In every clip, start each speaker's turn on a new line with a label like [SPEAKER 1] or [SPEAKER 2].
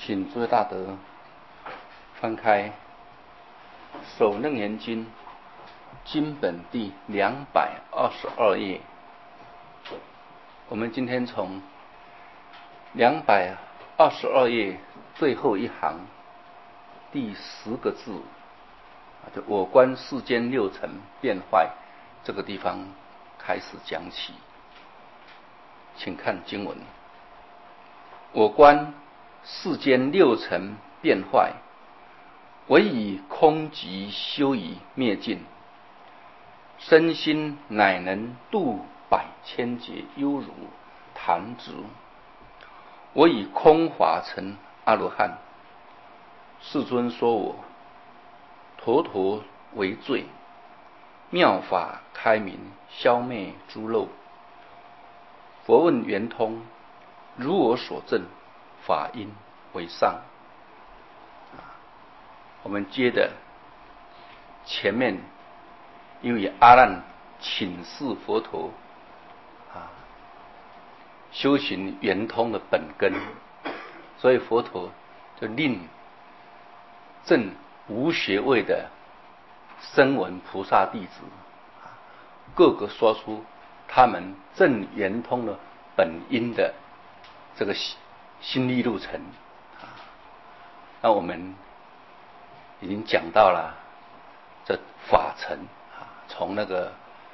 [SPEAKER 1] 请诸位大德翻开《首楞严经》经本第222页。我们今天从222页最后一行第10个字，就我观世间六尘变坏这个地方开始讲起。请看经文：我观世间六尘变坏，唯以空寂修已灭尽，身心乃能度百千劫，犹如弹指。我以空法成阿罗汉，世尊说我陀陀为最，妙法开明，消灭诸漏。佛问圆通，如我所证，法因为上。我们接着前面，因为阿难请示佛陀修行圆通的本根，所以佛陀就令证无学位的声闻菩萨弟子各个说出他们证圆通的本因的这个心力路程。那我们已经讲到了这法尘从那个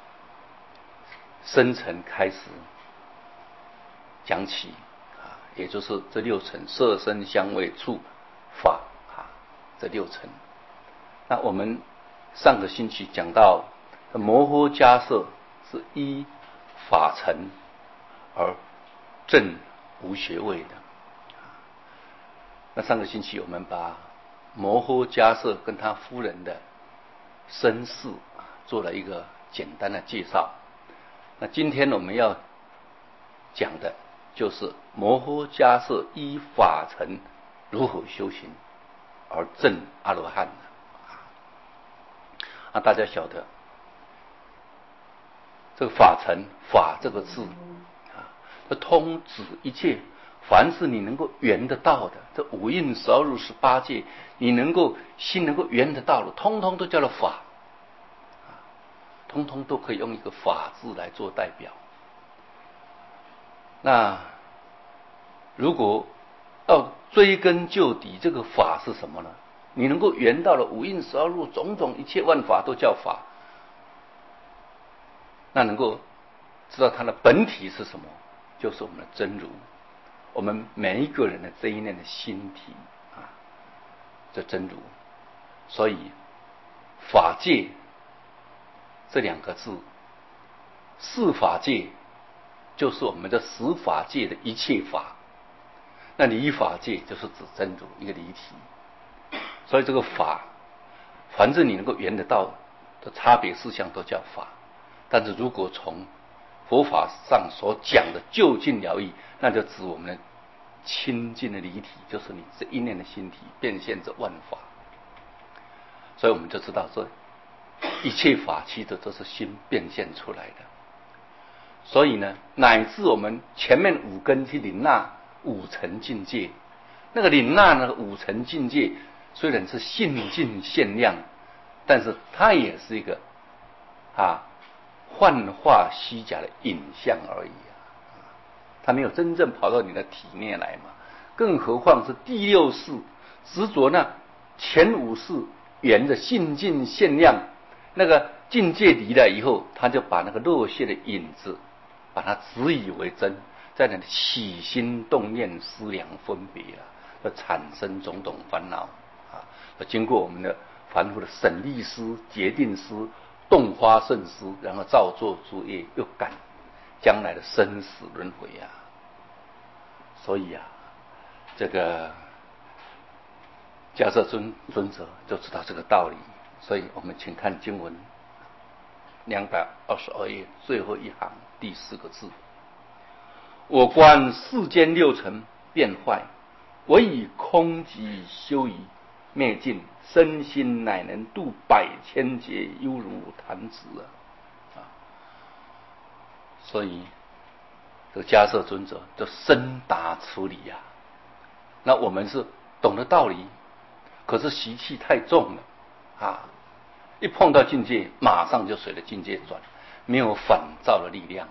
[SPEAKER 1] 深层开始讲起也就是这六尘：色声香味触法这六尘。那我们上个星期讲到摩诃迦叶是依法尘而证无学位的。那上个星期我们把摩诃迦叶跟他夫人的身世做了一个简单的介绍。那今天我们要讲的就是摩诃迦叶依法尘如何修行而证阿罗汉的。大家晓得这个法尘，法这个字通指一切，凡是你能够圆得到的，这五蕴12入18界，你心能够圆得到的，通通都叫做法，通通都可以用一个法字来做代表。那如果要追根究底，这个法是什么呢？你能够圆到了五蕴12入种种一切万法都叫法，那能够知道它的本体是什么，就是我们的真如，我们每一个人的这一念的心体这真如。所以法界这2个字，四法界就是我们的十法界的一切法，那离法界就是指真如一个离体。所以这个法，凡是你能够圆得到的差别事项都叫法。但是如果从佛法上所讲的究竟了义，那就指我们的清净的离体，就是你这一念的心体变现这万法。所以我们就知道这一切法其实都是心变现出来的。所以呢，乃至我们前面5根去领纳5层境界，那个领纳那个5层境界虽然是性净限量，但是它也是一个幻化虚假的影像而已它没有真正跑到你的体内来嘛。更何况是第6世执着那前5世缘的性净限量，那个境界离了以后，他就把那个落谢的影子把它执以为真，在那里起心动念思量分别就产生种种烦恼经过我们的凡夫的审利思、决定思、动花胜思，然后造作诸业，又感将来的生死轮回所以这个迦叶尊者就知道这个道理。所以我们请看经文222页最后一行第4个字：我观世间六尘变坏，唯以空寂修已灭尽，身心乃能度百千劫，犹如弹指所以这个迦叶尊者就深达此理那我们是懂得道理，可是习气太重了啊！一碰到境界，马上就随着境界转，没有反照的力量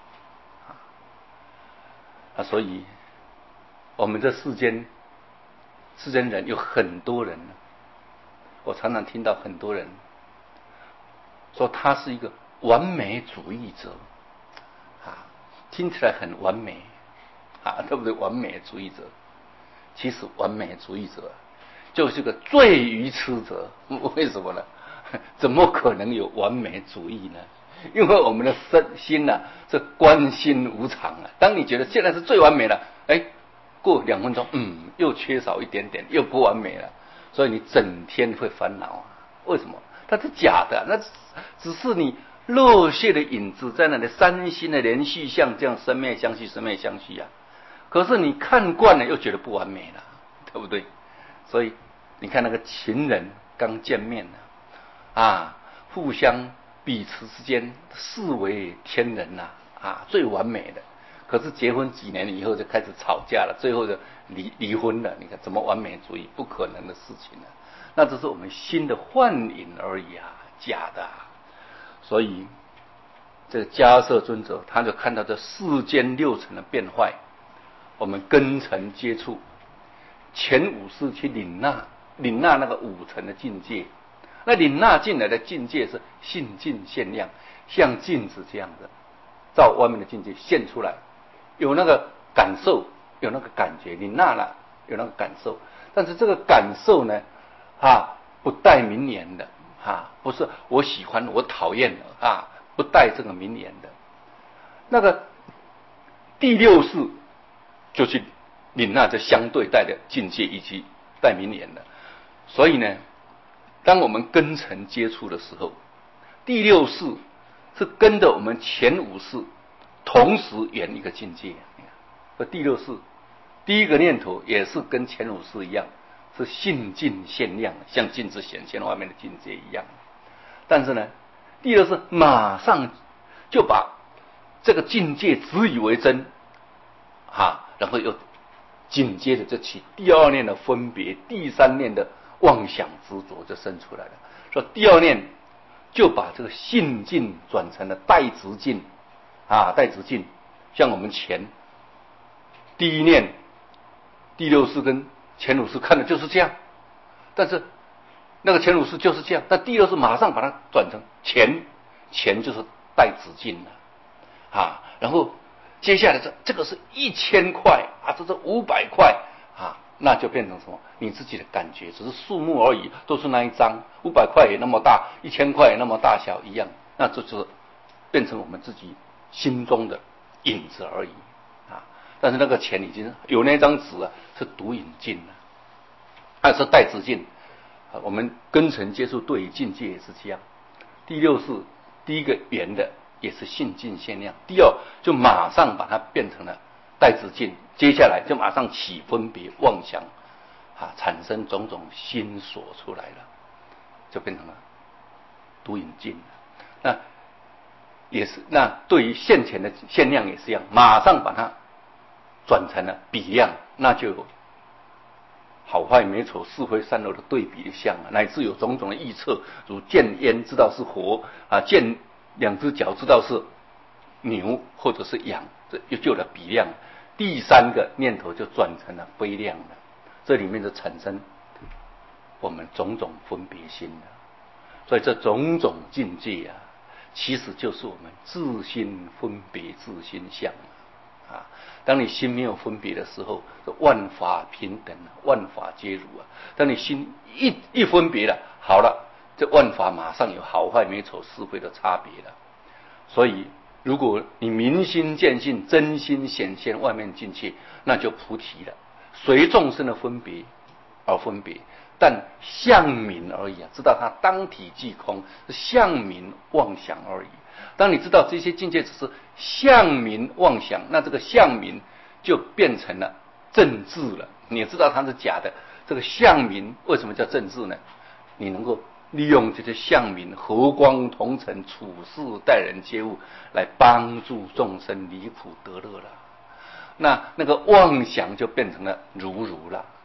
[SPEAKER 1] 啊！所以我们这世间人有很多人，我常常听到很多人说他是一个完美主义者啊，听起来很完美啊，对不对？完美主义者，其实完美主义者就是个最愚痴者。为什么呢？怎么可能有完美主义呢？因为我们的心啊，是观心无常啊。当你觉得现在是最完美了，过2分钟，又缺少一点点，又不完美了，所以你整天会烦恼啊。为什么？它是假的，那只是你热血的影子在那里，三心的连续像这样生灭相续，生灭相续啊。可是你看惯了，又觉得不完美了，对不对？所以你看那个情人刚见面啊，互相彼此之间视为天人最完美的。可是结婚几年以后就开始吵架了，最后就离婚了。你看怎么完美主义？不可能的事情那只是我们心的幻影而已假的所以这个迦摄尊者他就看到这世间6尘的变坏，我们根尘接触，前5识去领纳那个5尘的境界。那领纳进来的境界是性净现量，像镜子这样的，照外面的境界现出来，有那个感受，有那个感觉，领纳了有那个感受。但是这个感受呢不带名言的不是我喜欢我讨厌的不带这个名言的。那个第6识就去领纳这相对带的境界以及带名言的。所以呢，当我们根尘接触的时候，第6识是跟着我们前5识同时圆一个境界。第6识第一个念头也是跟前5识一样，是性净现量，像镜子显现外面的境界一样。但是呢，第6识马上就把这个境界执以为真然后又紧接着就起第2念的分别，第3念的妄想执着就生出来了。说第2念就把这个性净转成了带执净带执净。像我们前第1念第6识跟前5识看的就是这样，但是那个前5识就是这样，但第6识马上把它转成前就是带执净了然后接下来这个是1000块这是500块那就变成什么？你自己的感觉只是数目而已，都是那一张，500块也那么大，1000块也那么大小一样，那这就是变成我们自己心中的影子而已但是那个钱已经有那张纸是独影镜了，是带执镜。我们根尘接触对于境界也是这样。第6识第一个圆的也是性净现量，第2就马上把它变成了带执镜，接下来就马上起分别妄想产生种种心所出来了，就变成了独影镜了。那对于现前的现量也是一样，马上把它转成了比量，那就有好坏美丑是非善恶的对比的相乃至有种种的预测，如见烟知道是活见2只脚知道是牛或者是羊，这就有了比量。第3个念头就转成了非量了，这里面就产生我们种种分别心了。所以这种种境界其实就是我们自心分别自心相当你心没有分别的时候，万法平等万法皆如当你心一分别了，好了，这万法马上有好坏美丑是非的差别了。所以如果你明心见性，真心显现外面境界，那就菩提了。随众生的分别而分别，但相明而已知道它当体即空，是相明妄想而已。当你知道这些境界只是相明妄想，那这个相明就变成了正智了。你知道它是假的，这个相明为什么叫正智呢？你能够利用这些相明和光同尘，处事待人接物，来帮助众生离苦得乐了。那个妄想就变成了如了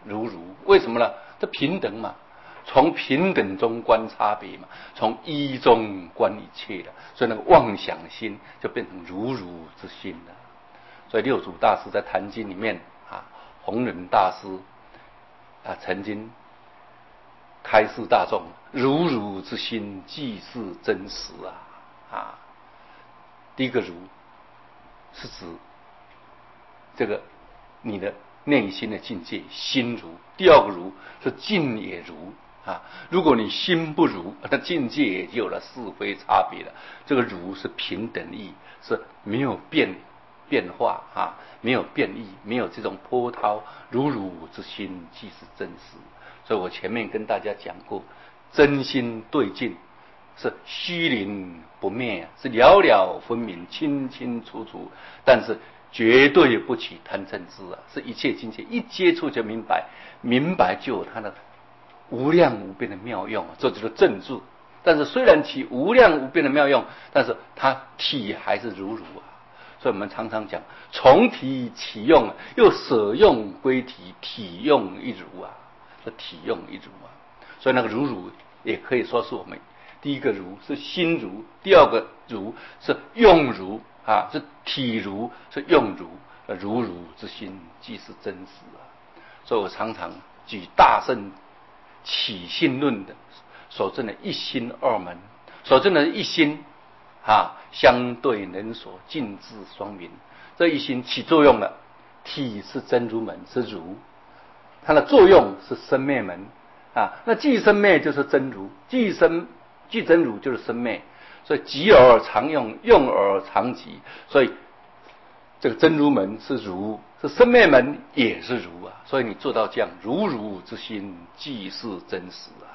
[SPEAKER 1] 如如，为什么呢？这平等嘛，从平等中观差别嘛，从一中观一切的，所以那个妄想心就变成如如之心了。所以六祖大师在《坛经》里面啊，弘忍大师啊曾经开示大众：如如之心，即是真实啊！第一个如是指这个你的内心的境界，心如；第二个如是境也如啊。如果你心不如，那境界也就有了是非差别了。这个如是平等意，是没有变化啊，没有变异，没有这种波涛。如如之心，即是真实。所以我前面跟大家讲过，真心对境是虚灵不灭，是了了分明、清清楚楚，但是绝对不起贪嗔痴啊！是一切境界一接触就明白，明白就有它的无量无边的妙用啊！这就是正住。但是虽然起无量无边的妙用，但是它体还是如如啊。所以我们常常讲从体起用，又舍用归体，体用一如啊，是体用一如啊。所以那个如如也可以说是我们第一个如是心如，第二个如是用如啊，是体如，是用如，如如之心即是真实啊。所以我常常举大圣起信论的所证的一心二门，所证的一心啊，相对能所尽致双明。这一心起作用了，体是真如门，是如，它的作用是生灭门啊。那即生灭就是真如，即真如就是生灭，所以即而常用，用而常即。所以这个真如门是如，是生灭门也是如啊。所以你做到这样，如如之心即是真实啊。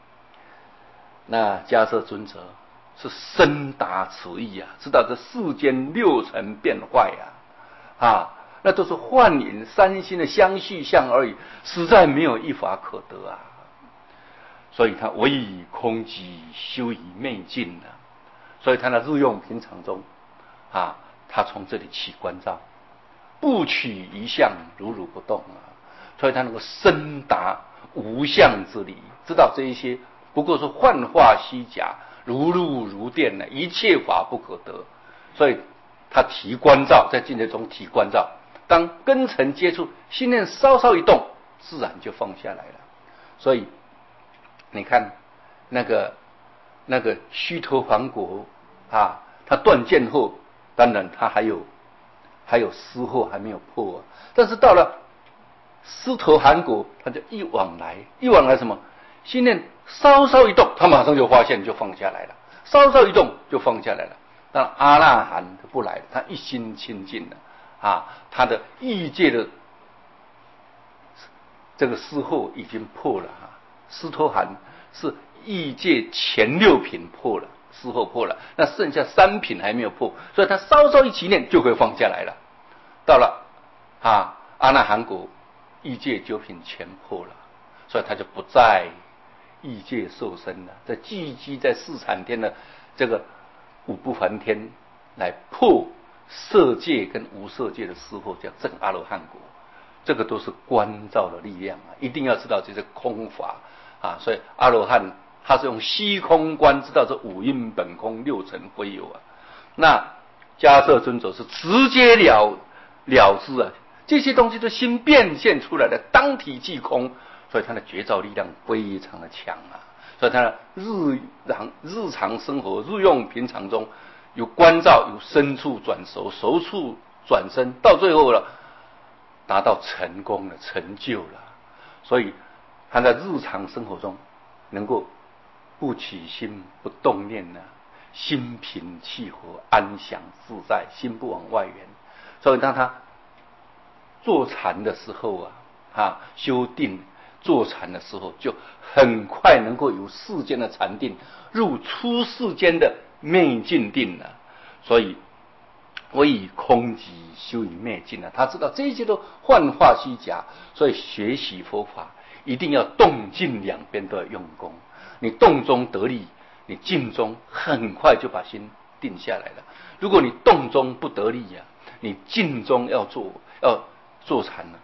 [SPEAKER 1] 那迦叶尊者是深达此意啊，知道这世间六尘变坏啊，那都是幻影三心的相续相而已，实在没有一法可得啊。所以他唯以空寂修以昧尽啊。所以他的日用平常中啊，他从这里起观照，不取一相，如如不动啊。所以他能够深达无相之理，知道这一些不过是幻化虚假，如露如电的，一切法不可得。所以他提观照，在境界中提观照，当根尘接触，心念稍稍一动，自然就放下来了。所以你看那个须陀洹国啊，他断见后，当然他还有思惑还没有破啊。但是到了狮陀含国，他就一往来什么？心念稍稍一动，他马上就发现，就放下来了。稍稍一动就放下来了。但阿那含他不来了，他一心清净了啊，他的欲界的这个思惑已经破了啊。狮陀含是欲界前六品破了，思惑破了，那剩下三品还没有破，所以他稍稍一起念就可以放下来了。到了阿那含国，欲界九品全破了，所以他就不再欲界受身了，在聚集在四禅天的这个五不还天来破色界跟无色界的思惑，叫证阿罗汉果。这个都是观照的力量啊，一定要知道这是空法啊。所以阿罗汉他是用虚空观知道这五蕴本空，六尘非有啊。那迦叶尊者是直接了知啊，这些东西都心变现出来的，当体即空，所以他的觉照力量非常的强啊。所以他的日常生活日用平常中有观照，有深处转熟，熟处转深，到最后了达到成功了，成就了。所以他在日常生活中能够不起心不动念呢，心平气和，安详自在，心不往外缘。所以当他坐禅的时候修定坐禅的时候，就很快能够由世间的禅定入出世间的昧境定了。所以唯以空寂修以昧尽了。他知道这些都幻化虚假，所以学习佛法一定要动静两边都要用功。你动中得力，你静中很快就把心定下来了。如果你动中不得力你静中要坐禅呢，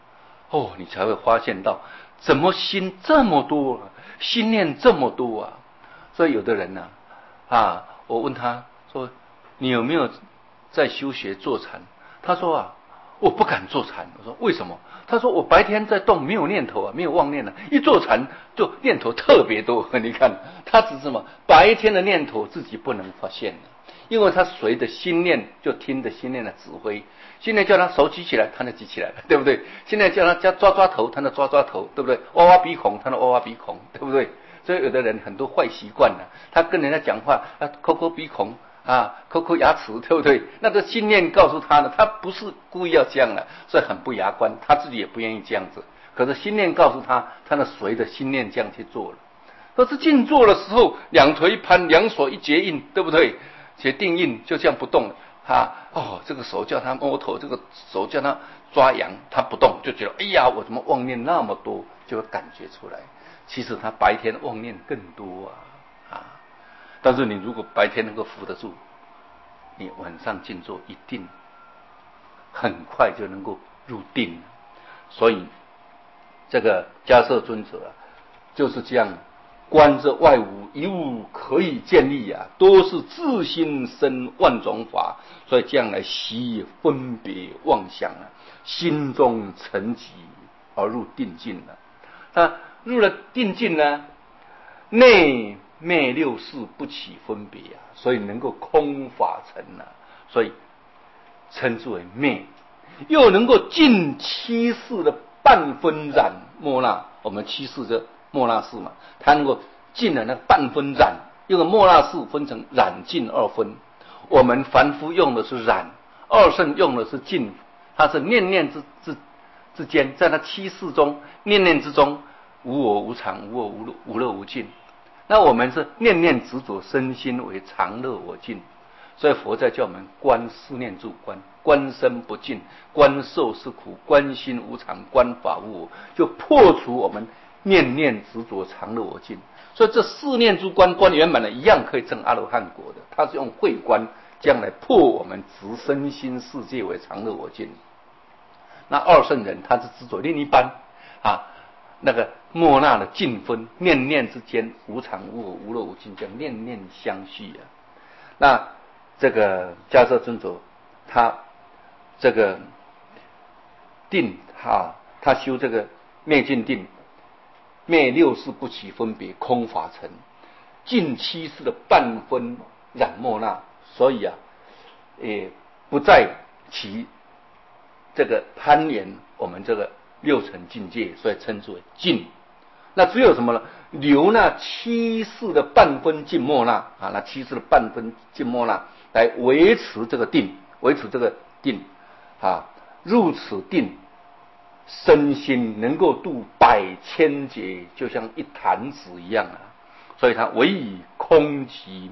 [SPEAKER 1] 你才会发现到怎么心这么多心念这么多啊。所以有的人呢我问他说你有没有在修学坐禅？他说我不敢坐禅。我说为什么？他说我白天在动没有念头没有妄念一坐禅就念头特别多。你看他只是什么？白天的念头自己不能发现因为他随着心念就听着心念的指挥。心念叫他手举起来，他就举起来了，对不对？心念叫他抓头，他就抓头，对不对？挖鼻孔，他就挖鼻孔，对不对？所以有的人很多坏习惯他跟人家讲话抠鼻孔抠牙齿，对不对？那个心念告诉他他不是故意要这样所以很不雅观，他自己也不愿意这样子。可是心念告诉他，他呢随着心念这样去做了。可是静坐的时候，两腿一盘，两手一结印，对不对？结定印就这样不动了。这个手叫他摸头，这个手叫他抓羊，他不动，就觉得哎呀，我怎么妄念那么多，就会感觉出来。其实他白天妄念更多但是你如果白天能够扶得住，你晚上静坐一定很快就能够入定。所以这个迦摄尊者就是这样观这外无一物可以建立都是自心生万种法，所以这样来习分别妄想心中沉寂而入定境他入了定境内灭六识不起分别所以能够空法成所以称之为灭。又能够尽七识的半分染莫那，我们七识这莫那识它能够尽了那半分染，因为莫那识分成染尽二分，我们凡夫用的是染，二圣用的是尽，它是念念之间，在那七识中念念之中无我无常无我无乐无尽。那我们是念念执着身心为常乐我净，所以佛在叫我们观思念住观身不净，观受是苦，观心无常，观法无我，就破除我们念念执着常乐我净。所以这四念住观圆满的一样可以证阿罗汉果的，它是用慧观将来破我们执身心世界为常乐我净。那二圣人他是执着另一般那个莫那的尽分，念念之间无常无我无乐无尽，叫念念相续那这个迦摄尊者他这个定他修这个灭尽定，灭六识不起分别，空法成，尽七识的半分染莫那，所以也不再起这个攀缘我们这个六尘境界，所以称之为尽。那只有什么呢？留那七识的半分尽莫那那七识的半分尽莫那来维持这个定，维持这个定入此定，身心能够度百千劫，就像一弹指一样所以他唯以空寂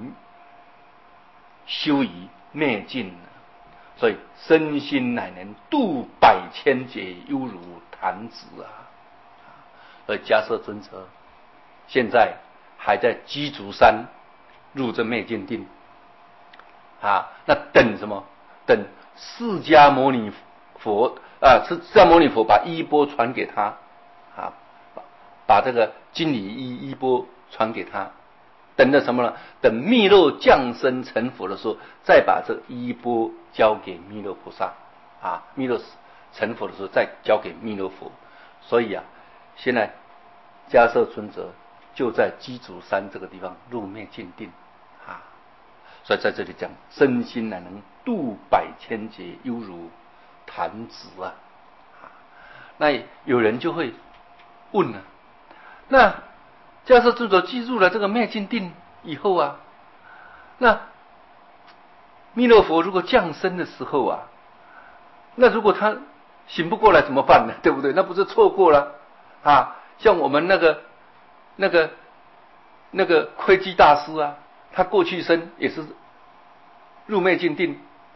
[SPEAKER 1] 修以灭尽所以身心乃能度百千劫，犹如弹指而迦摄尊者现在还在鸡足山入这灭尽定那等什么？等释迦牟尼佛释迦牟尼佛把衣钵传给他把这个金缕衣钵传给他，等着什么呢？等弥勒降生成佛的时候，再把这衣钵交给弥勒菩萨弥勒成佛的时候再交给弥勒佛。所以现在迦摄尊者就在鸡足山这个地方入灭尽定所以在这里讲身心乃能度百千劫，犹如弹指那有人就会问那迦摄尊者记住了这个灭尽定以后那弥勒佛如果降生的时候那如果他醒不过来怎么办呢？对不对？那不是错过了像我们那个窥基大师他过去生也是入灭尽定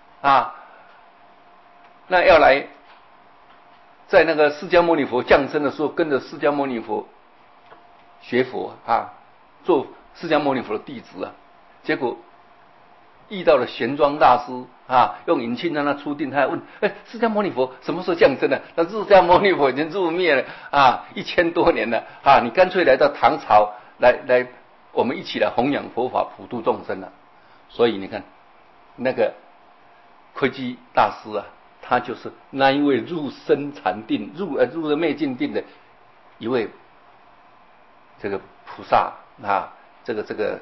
[SPEAKER 1] 那要来在那个释迦牟尼佛降生的时候，跟着释迦牟尼佛学佛做释迦牟尼佛的弟子结果遇到了玄奘大师啊，用引磬让他出定，他还问：释迦牟尼佛什么时候降生的？那释迦牟尼佛已经入灭了啊，1000多年了啊，你干脆来到唐朝来，我们一起来弘扬佛法，普度众生了。所以你看，那个窥基大师啊，他就是那一位入深禅定、入了灭尽定的一位这个菩萨啊，这个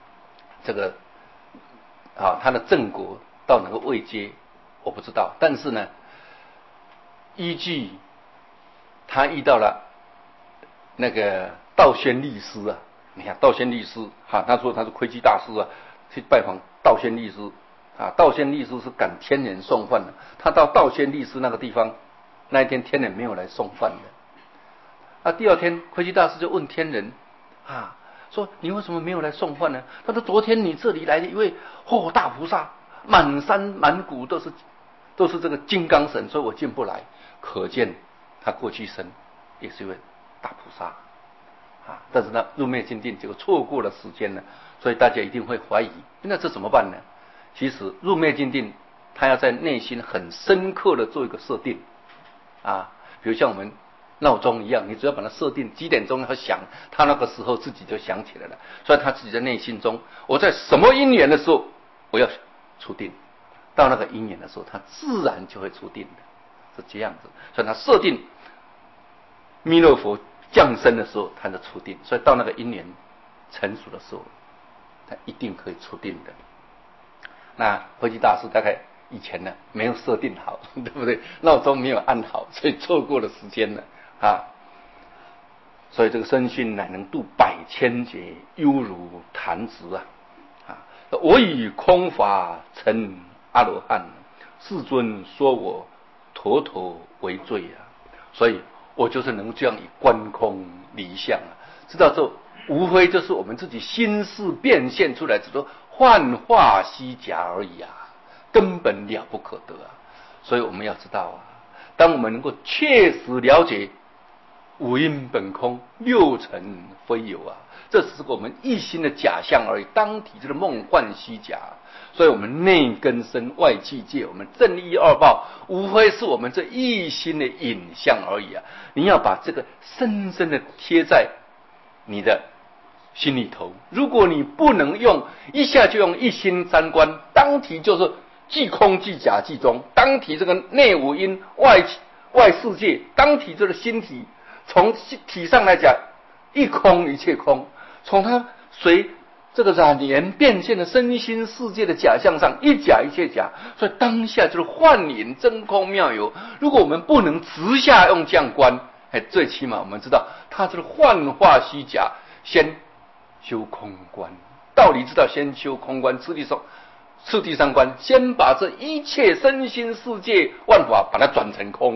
[SPEAKER 1] 啊，他的正果到哪个位阶我不知道，但是呢，依据他遇到了那个道宣律师啊，你看道宣律师哈，他说他是窥基大师啊，去拜访道宣律师啊，道宣律师是赶天人送饭的，他到道宣律师那个地方，那一天天人没有来送饭的，第二天窥基大师就问天人啊，说你为什么没有来送饭呢？他说昨天你这里来的一位大菩萨，满山满谷都是这个金刚神，所以我进不来。可见他过去生也是一位大菩萨啊，但是呢入灭尽定，结果错过了时间了，所以大家一定会怀疑，那这怎么办呢？其实入灭尽定，他要在内心很深刻的做一个设定啊，比如像我们闹钟一样，你只要把它设定几点钟要响，他那个时候自己就响起来了。所以他自己在内心中，我在什么因缘的时候我要出定，到那个因缘的时候，他自然就会出定的，是这样子。所以他设定弥勒佛降生的时候，他就出定。所以到那个因缘成熟的时候，他一定可以出定的。那慧基大师大概以前呢没有设定好，对不对？闹钟没有按好，所以错过了时间了啊。所以这个身心乃能度百千劫，犹如弹指啊！我以空法成阿罗汉，世尊说我妥妥为罪啊！所以我就是能这样以观空离相啊，知道这无非就是我们自己心事变现出来，只说幻化虚假而已啊，根本了不可得啊！所以我们要知道啊，当我们能够确实了解五阴本空，六尘非有啊，这只是我们一心的假象而已，当体这个梦幻虚假。所以我们内根身外气界，我们正一二报，无非是我们这一心的影像而已啊！你要把这个深深的贴在你的心里头。如果你不能用一下就用一心三观，当体就是即空即假即中，当体这个内五阴外世界，当体这个心体。从体上来讲，一空一切空；从它随这个染言变现的身心世界的假象上，一假一切假。所以当下就是幻影真空妙有。如果我们不能直下用这样观，最起码我们知道它这个幻化虚假，先修空观。道理知道，先修空观，次第三观，先把这一切身心世界万法把它转成空，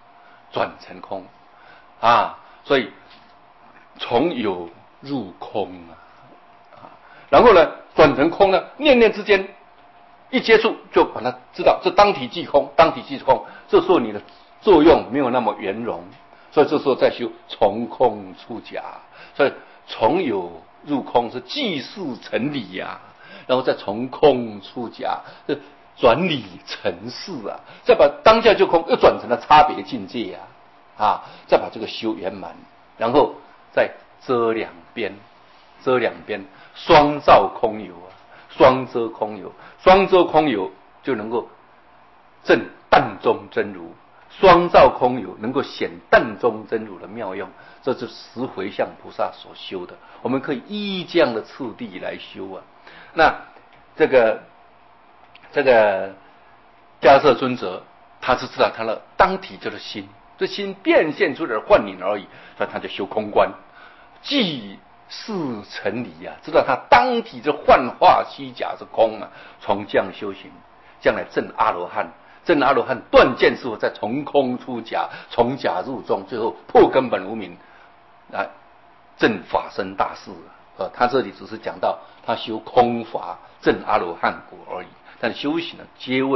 [SPEAKER 1] 啊，所以从有入空啊，然后呢转成空呢，念念之间一接触就把它知道，这当体即空，这时候你的作用没有那么圆融，所以这时候再修从空出假，所以从有入空是即事成理呀，然后再从空出假，这转理成事啊，再把当下就空又转成了差别境界再把这个修圆满，然后再遮两边，双照空有双遮空有就能够证淡中真如，双照空有能够显淡中真如的妙用，这是十回向菩萨所修的。我们可以依这样的次第来修啊。那这个迦叶尊者，他是知道他的当体就是心。这心变现出来的幻影而已，所以他就修空观，即事成理知道他当体这幻化虚假是空从这样修行，将来证阿罗汉，断见之后再从空出假，从假入中，最后破根本无明证法身大事他这里只是讲到他修空法证阿罗汉果而已，但修行呢皆为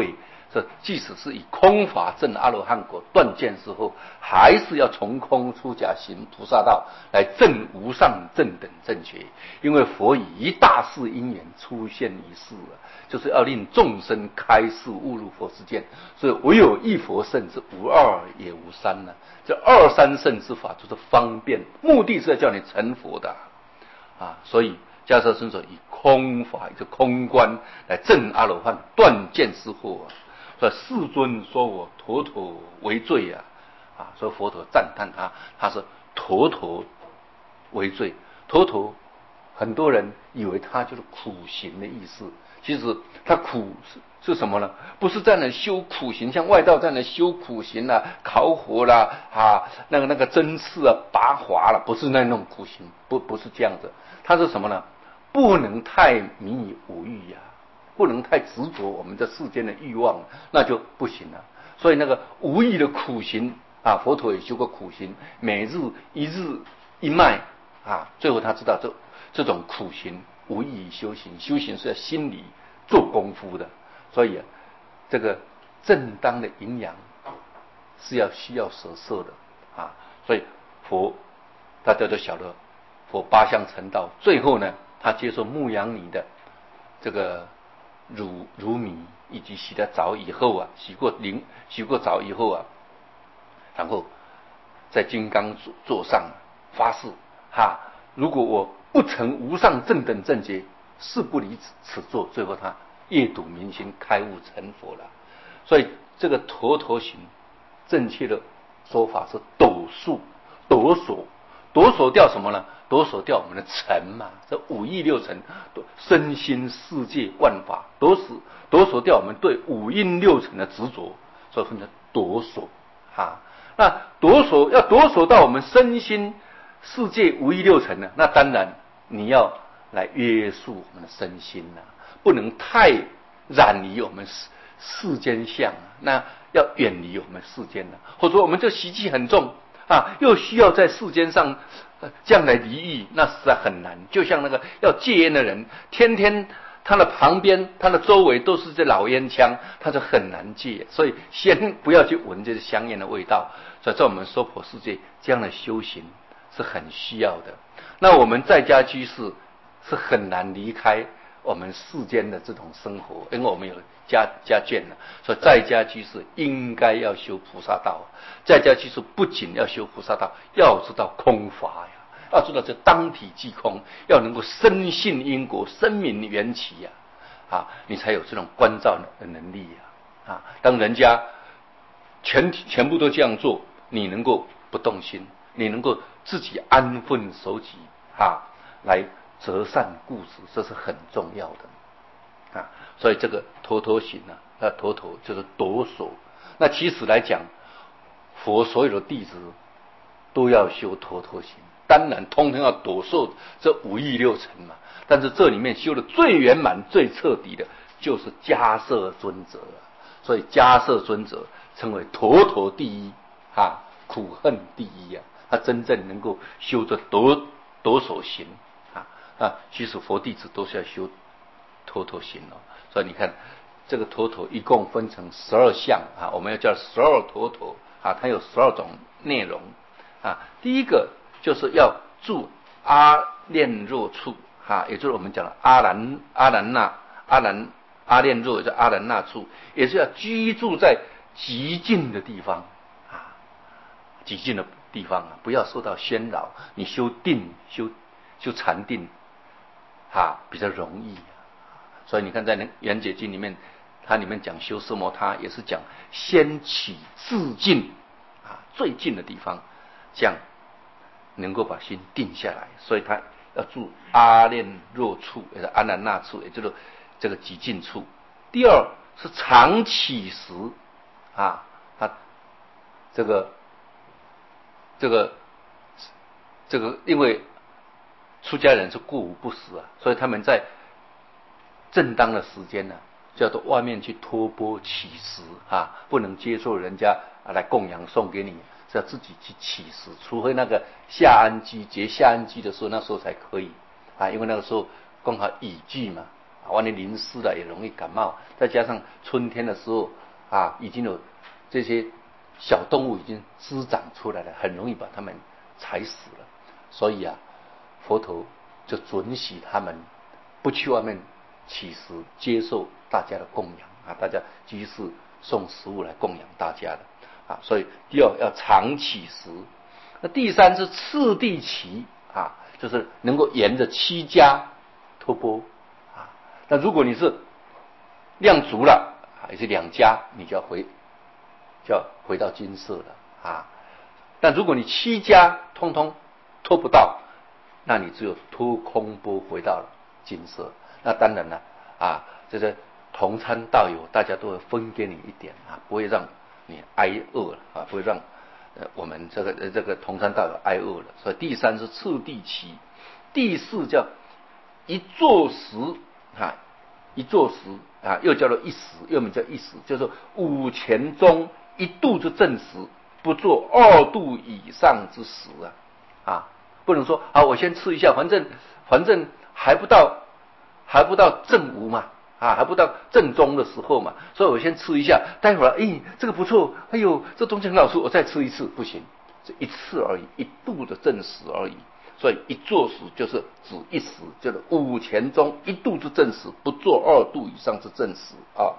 [SPEAKER 1] 这即使是以空法证阿罗汉果断见之后，还是要从空出家行菩萨道来证无上正等正觉。因为佛以一大事因缘出现于世就是要令众生开示悟入佛之见。所以唯有一佛圣之无二也无三这二三圣之法就是方便，目的是要叫你成佛的所以迦叶尊者以空法，以空观来证阿罗汉断见之后所以世尊说我妥妥为罪所以佛陀赞叹他是妥妥为罪。妥妥很多人以为他就是苦行的意思，其实他苦是什么呢？不是在那修苦行，像外道在那修苦行烤火那个针刺拔华不是那种苦行，不是这样子。他是什么呢？不能太迷于五欲不能太执着我们这世间的欲望，那就不行了。所以那个无欲的苦行佛陀也修过苦行，每日一日一脉最后他知道这种苦行无异于修行，修行是要心里做功夫的。所以这个正当的营养是需要舍色的所以佛大家都晓得，佛八相成道，最后呢，他接受牧羊女的这个乳米，以及洗了澡以后洗过澡以后然后在金刚座上发誓如果我不成无上正等正觉，誓不离此座。最后他夜睹明心，开悟成佛了。所以这个陀陀行正确的说法是抖擻夺所掉什么呢？夺所掉我们的尘这五欲六尘，身心世界万法，夺所掉我们对五阴六尘的执着，所以分成夺所那夺所到我们身心世界五欲六尘那当然你要来约束我们的身心不能太染于我们世间相那要远离我们世间或者说我们这习气很重又需要在世间上这样来离欲，那实在很难。就像那个要戒烟的人，天天他的旁边他的周围都是这老烟枪，他就很难戒。所以先不要去闻这些香烟的味道。所以在我们娑婆世界这样的修行是很需要的。那我们在家居士是很难离开我们世间的这种生活，因为我们有家眷所以在家居士应该要修菩萨道。在家居士不仅要修菩萨道，要知道空法要知道这当体即空，要能够深信因果，深明缘起你才有这种关照的能力当人家全部都这样做，你能够不动心，你能够自己安分守己来择善固执，这是很重要的所以这个陀陀行陀陀就是夺所。那其实来讲，佛所有的弟子都要修陀陀行，当然通通要夺受这五欲六尘但是这里面修的最圆满最彻底的就是迦叶尊者所以迦叶尊者称为陀陀第一苦恨第一他真正能够修这夺所行其实佛弟子都是要修陀陀行所以你看这个陀陀一共分成12项我们要叫12陀陀它有12种内容第一个就是要住阿练若处也就是我们讲的阿兰若，也叫阿兰那处，也是要居住在极静的地方极静的地方不要受到喧扰。你修定修禅定比较容易所以你看在圆觉经里面，它里面讲修奢摩他也是讲先起自静最近的地方，这样能够把心定下来。所以他要住阿练若处，也是阿兰那处，也就是这个极静处。第二是常起时他这个因为出家人是过午不食所以他们在正当的时间叫做外面去托钵乞食不能接受人家来供养送给你，是要自己去乞食，除非那个下安居结下安居的时候，那时候才可以因为那个时候刚好雨季嘛万一淋湿了也容易感冒，再加上春天的时候已经有这些小动物已经滋长出来了，很容易把它们踩死了。所以佛陀就准许他们不去外面乞食，接受大家的供养大家居士送食物来供养大家的所以第二要常乞食。那第三是次第乞就是能够沿着七家托钵那如果你是量足了也是2家，你就要回到金色了但如果你7家通通托不到，那你只有托空钵回到了金色。那当然了这个同参道友大家都会分给你一点不会让你挨饿了不会让我们这个同参道友挨饿了。所以第三是次第乞。第四叫一坐食一坐食又叫做一食，又名叫一食，就是5钱中1度之正食，不做2度以上之食不能说我先吃一下，反正还不到正午嘛还不到正宗的时候嘛，所以我先吃一下，待会儿这个不错，这东西很好吃，我再吃一次，不行，这一次而已，1度的正食而已。所以一坐食就是指一食，就是5钱中1度之正食，不做2度以上之正食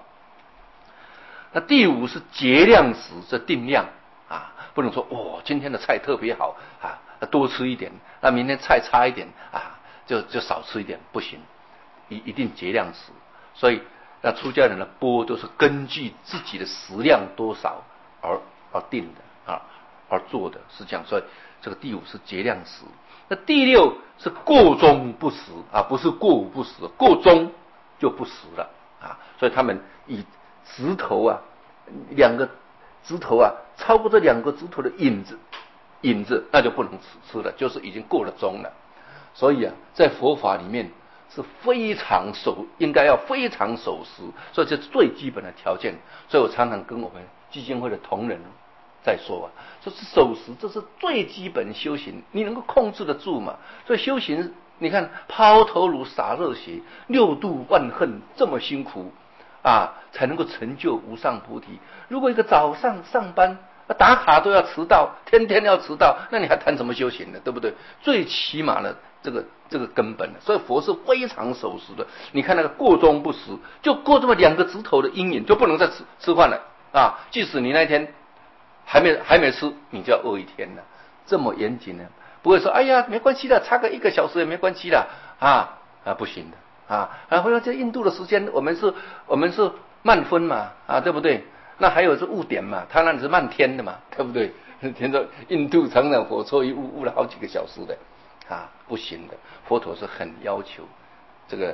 [SPEAKER 1] 那第5是节量食，这定量不能说今天的菜特别好多吃一点，那明天菜差一点就少吃一点，不行，一定节量食。所以那出家人的钵都是根据自己的食量多少而定的而做的，是这样。所以这个第5是节量食。那第6是过中不食不是过午不食，过中就不食了所以他们以指头2个指头超过这2个指头的影子那就不能吃了，就是已经过了中了。所以在佛法里面是应该要非常守时，所以这是最基本的条件。所以我常常跟我们基金会的同仁在说这是守时，这是最基本修行，你能够控制得住吗？所以修行，你看抛头颅洒热血，6度万恨这么辛苦才能够成就无上菩提。如果一个早上上班打卡都要迟到，天天要迟到，那你还谈什么修行呢？对不对？最起码的这个根本的。所以佛是非常守时的。你看那个过中不食，就过这么2个指头的阴影，就不能再吃饭了即使你那天还没吃，你就要饿1天了，这么严谨呢？不会说没关系的，差个1个小时也没关系的不行的回到这印度的时间，我们是慢分嘛对不对？那还有是误点嘛，它那里是漫天的嘛，对不对？听说印度常常火车一误了好几个小时的不行的。佛陀是很要求这个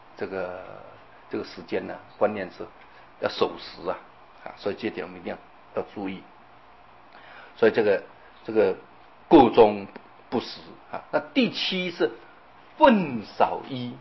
[SPEAKER 1] 时间观念是要守时所以这点我们一定要注意。所以这个过中不食那第7是粪少衣，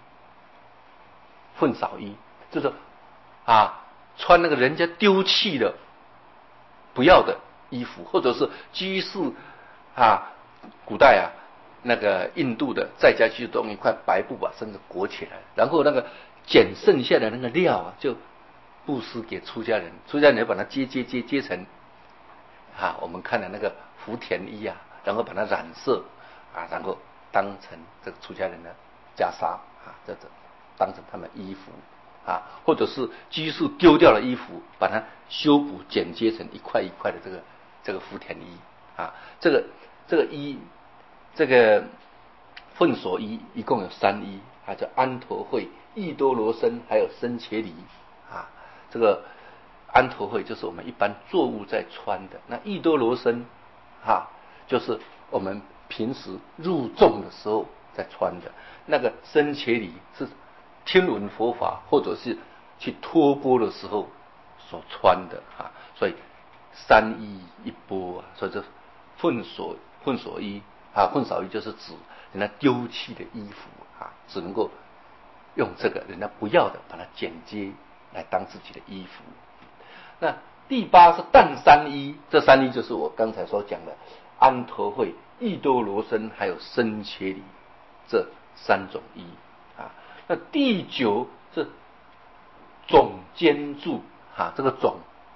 [SPEAKER 1] 就是穿那个人家丢弃的不要的衣服，或者是居士古代那个印度的在家居士都用一块白布把身子裹起来，然后那个捡剩下的那个料就布施给出家人，出家人要把它接成我们看的那个福田衣然后把它染色然后当成这个出家人的袈裟这当成他们衣服或者是居士丢掉了衣服，把它修补剪接成一块一块的这个福田衣这个衣这个粪所衣一共有3衣叫安陀会、异多罗僧还有僧伽梨这个安陀会就是我们一般作物在穿的，那异多罗僧就是我们平时入众的时候在穿的，那个僧伽梨是听闻佛法或者是去托钵的时候所穿的所以3衣1钵所以这粪所衣粪少衣就是指人家丢弃的衣服只能够用这个人家不要的把它剪接来当自己的衣服。那第8是淡3衣，这3衣就是我刚才所讲的安陀会、异多罗僧还有僧伽梨这3种衣那第9是种间住这个种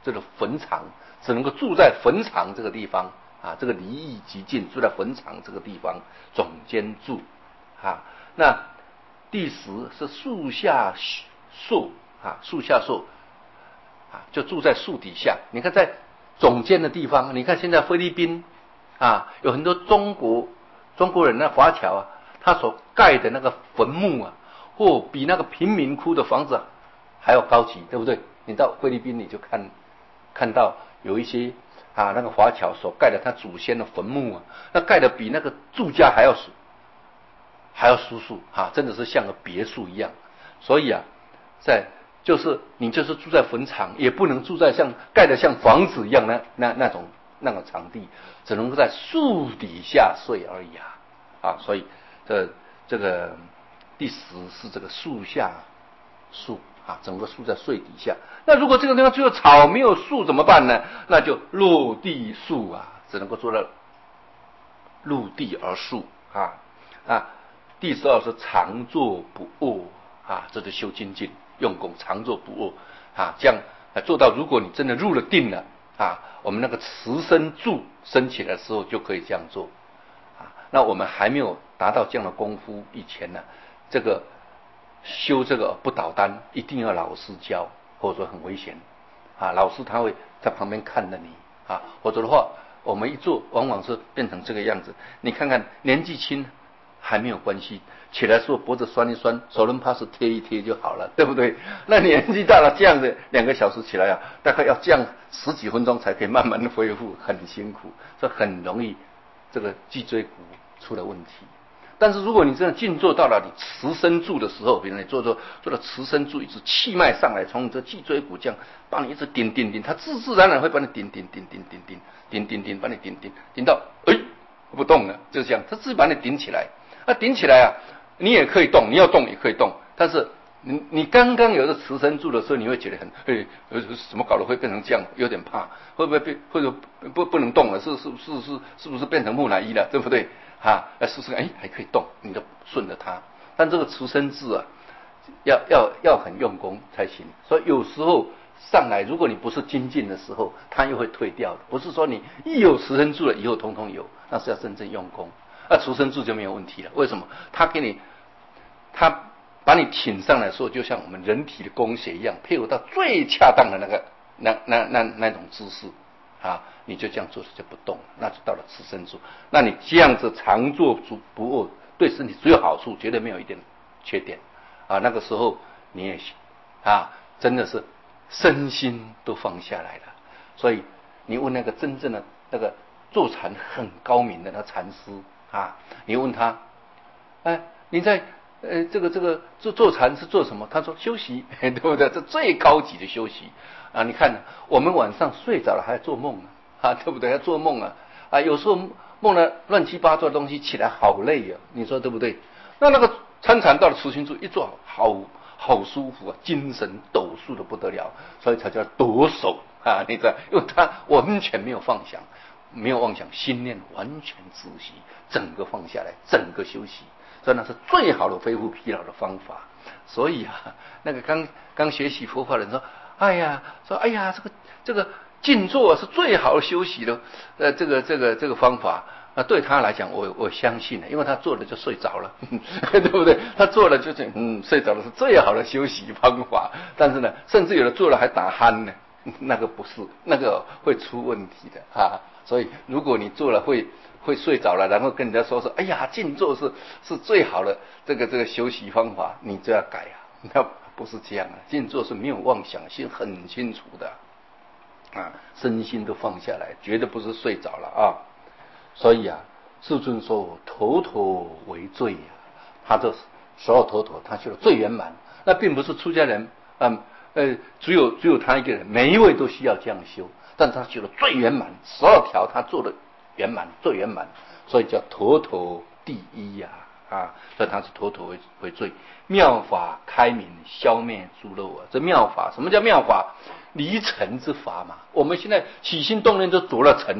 [SPEAKER 1] 这个坟场，只能够住在坟场这个地方啊，这个离异极近，住在坟场这个地方，总监住啊。那第10是树下宿啊，树下宿啊，就住在树底下。你看在总监的地方，你看现在菲律宾啊，有很多中国人那华侨啊，他所盖的那个坟墓啊，比那个贫民窟的房子还要高级，对不对？你到菲律宾你就看到有一些啊，那个华侨所盖的他祖先的坟墓啊，那盖的比那个住家还要舒适啊，真的是像个别墅一样。所以啊，你就是住在坟场，也不能住在盖的像房子一样那种场地，只能够在树底下睡而已啊。所以这个第10是这个树下树啊，整个树在睡底下。那如果这个地方只有草没有树怎么办呢？那就落地树啊，只能够做到陆地而树啊。第12是常坐不卧啊，这是修精进用功，常坐不卧啊，这样做到，如果你真的入了定了啊，我们那个持身住升起来的时候就可以这样做啊。那我们还没有达到这样的功夫以前呢，这个修这个不倒单一定要老师教，或者说很危险啊，老师他会在旁边看着你啊，否则的话我们一做往往是变成这个样子。你看看年纪轻还没有关系，起来时候脖子酸一酸，手轮帕是贴一贴就好了，对不对？那年纪大了这样的2个小时起来啊，大概要这样10几分钟才可以慢慢的恢复，很辛苦，这很容易这个脊椎骨出了问题。但是如果你真的静坐到了你持身住的时候，比如你做到持身住，一直气脉上来，从你这脊椎骨这样帮你一直顶，它自自然然会把你顶，把你顶到不动了，就是这样，它自己把你顶起来。顶起来啊，你也可以动，你要动也可以动，但是你刚刚有的持身住的时候，你会觉得怎么搞得会变成这样，有点怕，会不会或者不能动了？是不是变成木乃伊了？对不对？试试还可以动，你就顺着它。但这个持身字啊，要很用功才行。所以有时候上来，如果你不是精进的时候，它又会退掉的。不是说你一有持身住了以后通通有，那是要真正用功。持身住就没有问题了。为什么？他把你挺上来的时候，就像我们人体的供血一样，配合到最恰当的那种姿势啊，你就这样做就不动，那就到了持身住。那你这样子常坐不卧，对身体只有好处，绝对没有一点缺点啊。那个时候你也真的是身心都放下来了。所以你问那个真正的那个坐禅很高明的那禅师你问他，你在这个坐禅是做什么？他说休息，对不对？这最高级的休息啊！你看我们晚上睡着了还做梦对不对？还做梦有时候梦了乱七八糟的东西，起来好累啊，你说对不对？那个参禅到了持心住一做好舒服啊，精神抖擞的不得了，所以才叫抖擞你知道，因为他完全没有妄想，心念完全止息，整个放下来，整个休息，所以那是最好的恢复疲劳的方法。所以那个刚学习佛法的人说，这个静坐是最好的休息的这个方法对他来讲，我相信因为他做了就睡着了对不对？他做了就是睡着了是最好的休息方法。但是呢，甚至有的做了还打鼾呢，那个不是，那个会出问题的所以如果你做了会睡着了，然后跟人家说静坐是最好的这个休息方法，你就要改那不是这样静坐是没有妄想，心很清楚的身心都放下来，绝对不是睡着了所以世尊说头头为最他这所有头他修的最圆满。那并不是出家人只有他一个人，每一位都需要这样修，但他修的最圆满，12条他做的圆满，最圆满，所以叫头头第一所以他是头头为最。妙法开明，消灭诸漏这妙法，什么叫妙法？离尘之法嘛。我们现在起心动念就着了尘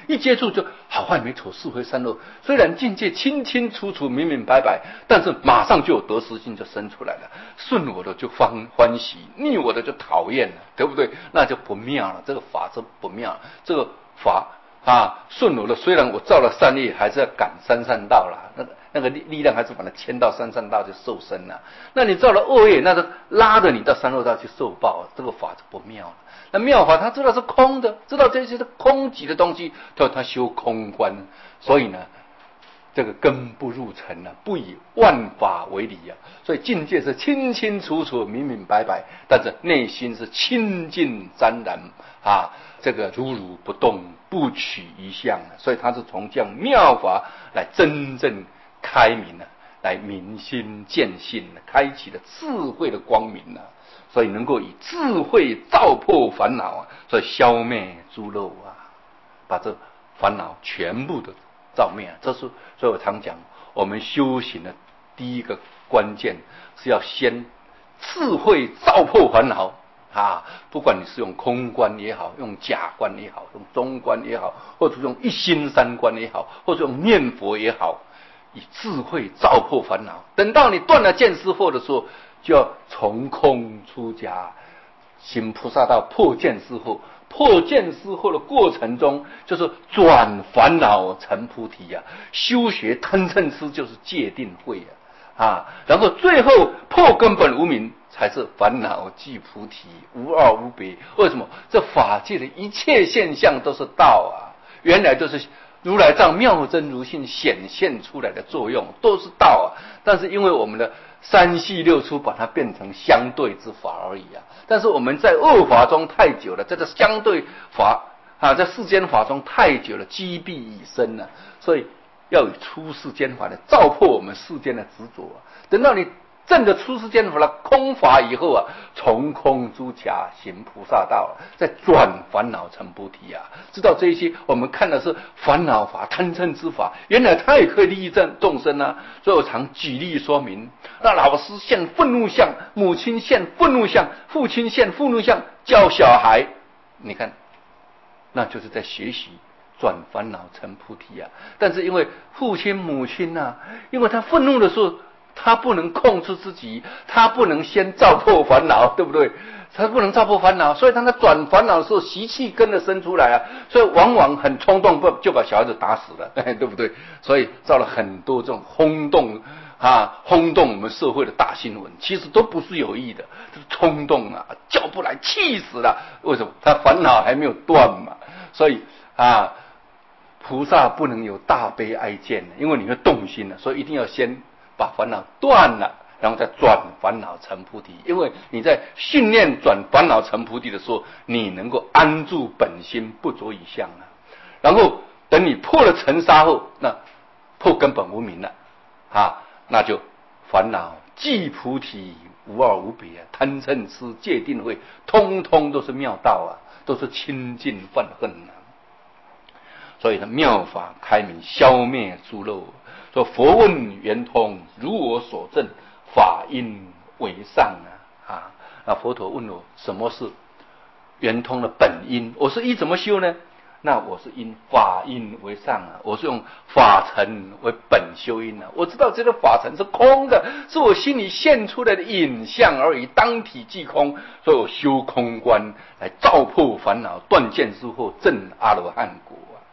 [SPEAKER 1] 一接触就好坏美丑是非善恶，虽然境界清清楚楚明明白白，但是马上就有得失心就生出来了，顺我的就欢喜，逆我的就讨厌了，对不对？那就不妙了，这个法是不妙了，这个法顺我的，虽然我造了善业，还是要赶三善道啦，那个力量还是把它牵到三善道去受生啦。那你造了恶业，那就拉着你到三恶道去受报，这个法是不妙了。那妙法他知道是空的，知道这些是空寂的东西，他修空观，所以呢，这个根不入尘啊，不以万法为理啊，所以境界是清清楚楚、明明白白，但是内心是清净湛然这个如如不动，不取一相所以他是从这样妙法来真正开明来明心见性开启了智慧的光明所以能够以智慧照破烦恼所以消灭诸漏把这烦恼全部的照灭这是所以我常讲，我们修行的第一个关键是要先智慧照破烦恼不管你是用空观也好，用假观也好，用中观也好，或者用一心三观也好，或者用念佛也好，以智慧照破烦恼。等到你断了见思惑的时候，就要从空出家，行菩萨道，破见思惑。破见思惑的过程中，就是转烦恼成菩提修学贪嗔痴就是戒定慧然后最后破根本无明，才是烦恼即菩提，无二无别。为什么？这法界的一切现象都是道原来都是如来藏妙真如性显现出来的作用，都是道但是因为我们的三系六出把它变成相对之法而已但是我们在恶法中太久了，在这相对法在世间法中太久了，积弊已深了，所以要以出世间法来照破我们世间的执着等到你证得出世间法的空法以后从空出家行菩萨道再转烦恼成菩提知道这些我们看的是烦恼法贪嗔之法，原来它也可以利益众生所以我常举例说明，那老师现愤怒相，母亲现愤怒相，父亲现愤怒相教小孩，你看那就是在学习转烦恼成菩提但是因为父亲母亲因为他愤怒的时候他不能控制自己，他不能先照破烦恼，对不对？他不能照破烦恼，所以他在转烦恼的时候习气跟着生出来所以往往很冲动就把小孩子打死了对不对？所以造了很多这种轰动我们社会的大新闻，其实都不是有意的，这是冲动叫不来，气死了。为什么？他烦恼还没有断嘛。所以菩萨不能有大悲哀见，因为你会动心所以一定要先把烦恼断了，然后再转烦恼成菩提。因为你在训练转烦恼成菩提的时候，你能够安住本心，不着于相然后等你破了尘沙后，那破根本无明了那就烦恼即菩提，无二无别贪嗔痴戒定慧，通通都是妙道都是清净犯恨所以呢，妙法开明，消灭诸漏。说佛问圆通，如我所证，法因为上那佛陀问我什么是圆通的本因？我是依怎么修呢？那我是因法因为上我是用法尘为本修因我知道这个法尘是空的，是我心里现出来的影像而已，当体即空，所以我修空观来照破烦恼，断见之后证阿罗汉果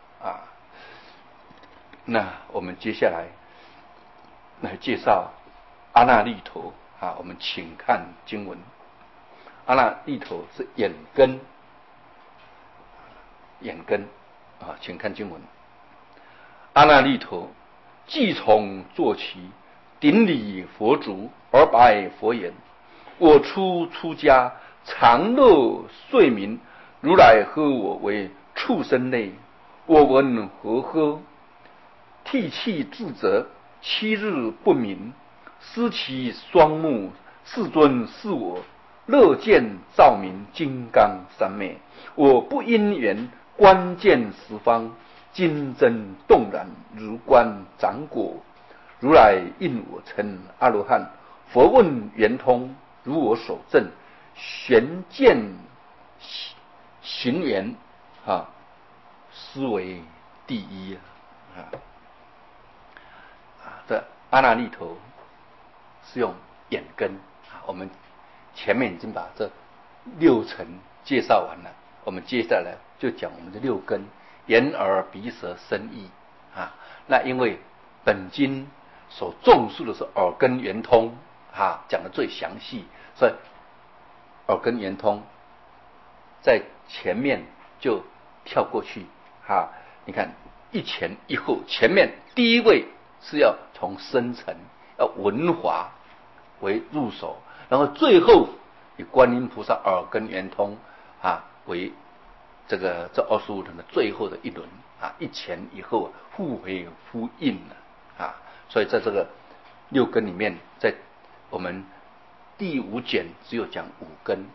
[SPEAKER 1] 那我们接下来来介绍阿那律陀我们请看经文。阿那律陀是眼根请看经文。阿那律陀即从坐起，顶礼佛足，而白佛言：我出家，常乐睡眠，如来呵我为畜生类，我闻何呵？涕泣自责，7日不眠，失其双目，世尊是我，乐见照明金刚三昧，我不因缘观见十方，金针动然，如观掌果，如来应我称阿罗汉。佛问圆通，如我所证，玄见行缘思维第一这阿那律头是用眼根我们前面已经把这6层介绍完了，我们接下来就讲我们的6根：眼、耳、鼻、舌、身、意那因为本经所重视的是耳根圆通讲的最详细，所以耳根圆通在前面就跳过去你看一前一后，前面第一位是要从深层要文华为入手，然后最后以观音菩萨耳根圆通为这25轮的最后的一轮一前一后互为呼应所以在这个6根里面，在我们第5卷只有讲5根